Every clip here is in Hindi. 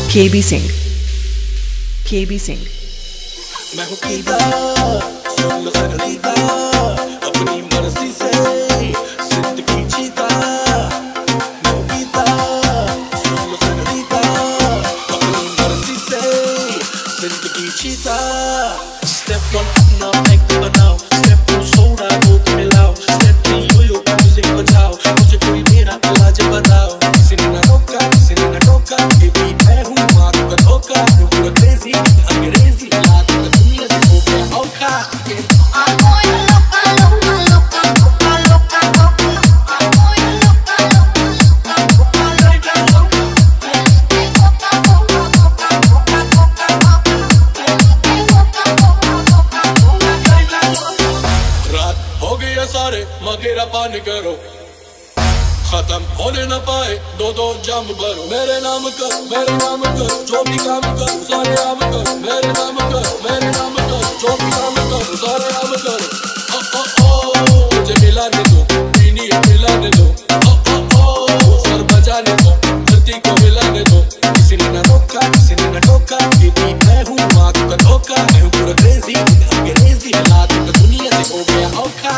KB Singh, KB Singh. मैं हूँ कीदा, सुन लो ज़रा अपनी मर्ज़ी से ज़िंदगी जीता। मैं हूँ कीदा, सुन लो ज़रा अपनी मर्ज़ी से ज़िंदगी जीता। Step one अपना एक्ट बनाओ, Step two सोडा बोतल मिलाओ, Step three यो म्यूजिक बजाओ, मुझे कोई मेरा इलाज बताओ। किसी ने ना रोका, किसी ने ना टोका, ये भी मैं हूँ मारू का धोखा। मैं पूरा क्रेज़ी अंग्रेज़ी लात का दुनिया से हो गया औखा। सारे मगेरा पान करो, खत्म होने न पाए दो जम भरो। मेरे नाम कर जो भी काम कर सारे आम कर। मेरे नाम कर जो भी काम कर सारे आम कर। ओ मुझे मिलाने दो, पीनी मिलाने दो। ओ सर बजाने दो, धरती को हिलाने दो। किसी ने न रोका, किसी ने न टोका, ये भी मैं हूँ मारू का धोखा। मैं हूँ पूरा क्रेज़ी अंग्रेज़ी हालात का दुनिया से हो गया औखा।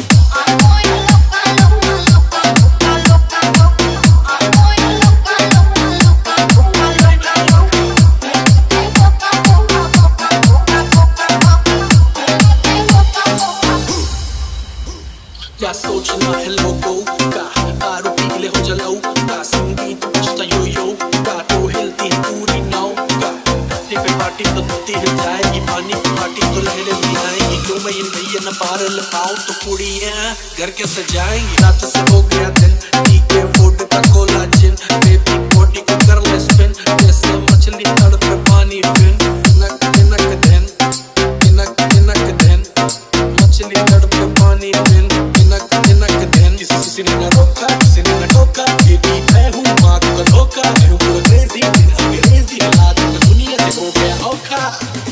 क्या सोचना है लोगों का, दारू पी ले हो जलाओ का। संगीत बजता यो यो का, तो हिलती है पूरी नाव का। पे पार्टी तो होती है जाएगी, पानी की पार्टी तो लहरें भी आएंगी। क्यों मैं इन भैया न पार लगाऊं तो कुड़ियां घर के सजाएंगी। रात से हो गया दिन, ठीक है वोड का कोला जिन। बेबी बॉडी को कर ले स्पिन, जैसे मछली तड़प पानी बिन। नक नक धन, नक धन, मछली तड़प पानी बिन। किसी ने न रोका, किसी ने न टोका, ये भी मैं हूँ मारू का धोखा। मैं हूँ पूरा क्रेज़ी अंग्रेज़ी हालात का दुनिया से हो गया औखा।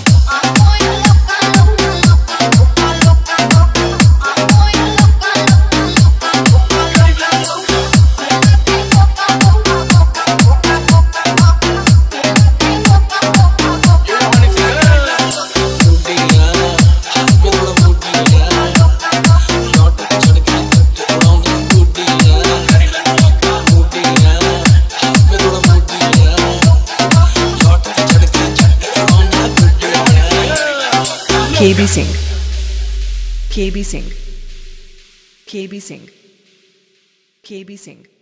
KB Singh, KB Singh, KB Singh, KB Singh.